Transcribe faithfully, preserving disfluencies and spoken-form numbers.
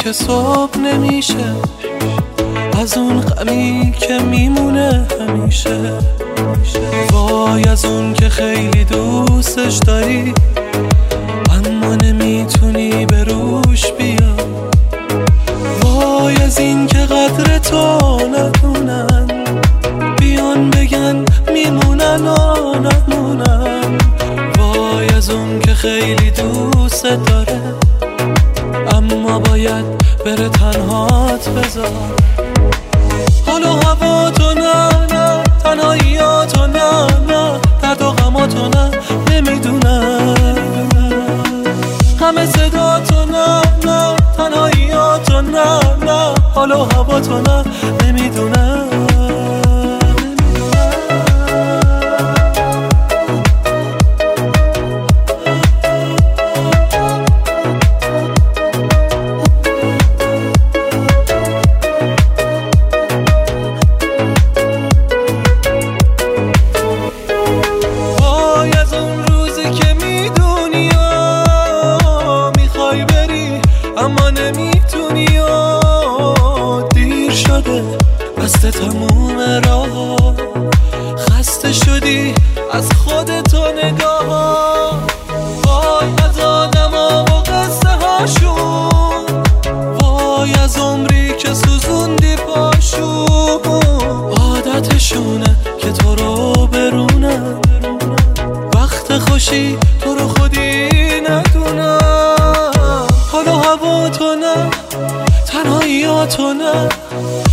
که صبح نمیشه، از اون غمی که میمونه همیشه. وای از اون که خیلی دوستش داری اما نمیتونی به روش بیا. وای از این که قدر تو ندونن، بیان بگن میمونن و نمونن. وای از اون که خیلی دوست داره اما باید بره تنهات بذار. حال و هوا تو نه نه، تنهاییاتو نه نه، درد و غماتو نه نمیدونم. همه صدا تو نه نه، تنهاییاتو نه نه، حال و هوا تو نه نمیدونم. اما نمیتونی و دیر شده، بسته تموم راه. خسته شدی از خودتو نگاه. وای از آدما و قصه هاشون، وای از عمری که سوزوندی پاشون. عادتشونه که تو رو برونن، وقت خوشی تو رو خودی ندونن. حال و هوا تو نه، تنهاییاتو نه،